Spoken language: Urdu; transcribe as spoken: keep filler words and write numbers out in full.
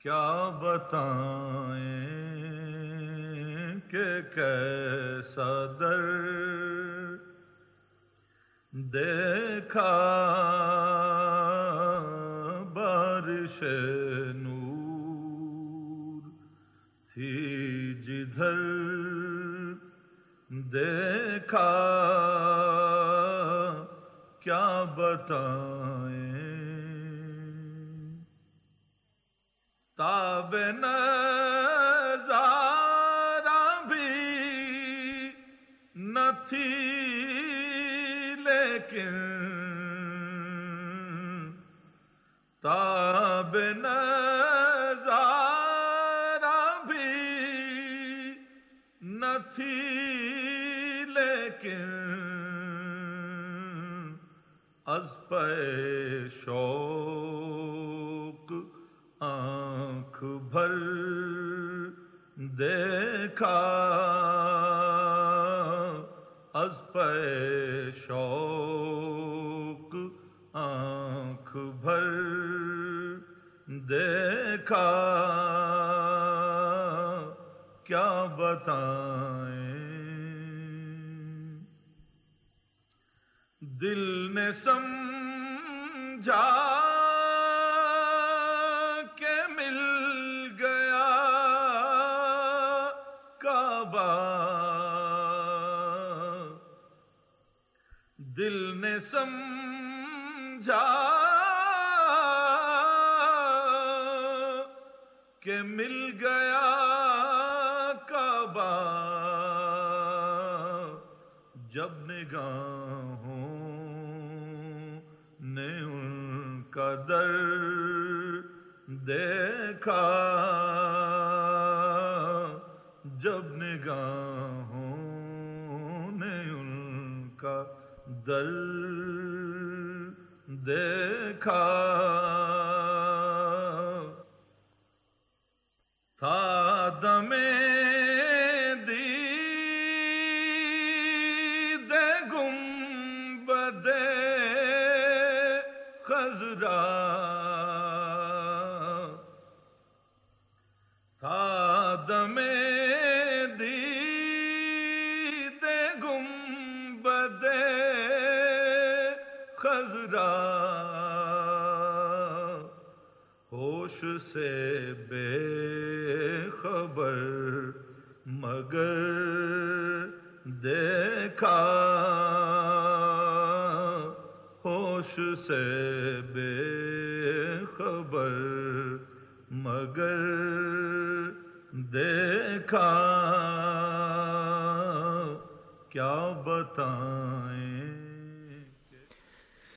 کیا بتائیں کہ کیسا در دیکھا بارش نور تھی جدھر دیکھا کیا بتائیں تاب نظارہ بھی نہ تھی لیکن تاب نظارہ بھی نہ تھی لیکن از پہ شوق آنکھ بھر دیکھا از پہ شوق آنکھ بھر دیکھا کیا بتائیں دل نے سمجھا کہ مل گیا کعبہ دل نے سمجھا کہ مل گیا کعبہ جب نگاہوں نے ان کا در دیکھا جب نگاہوں نے ان کا در دیکھا تھا دم دید گنبد خضرا تھا دم دید گنبد خضرا ہوش سے بے خبر مگر دیکھا ہوش سے بے خبر مگر دیکھا کیا بتائیں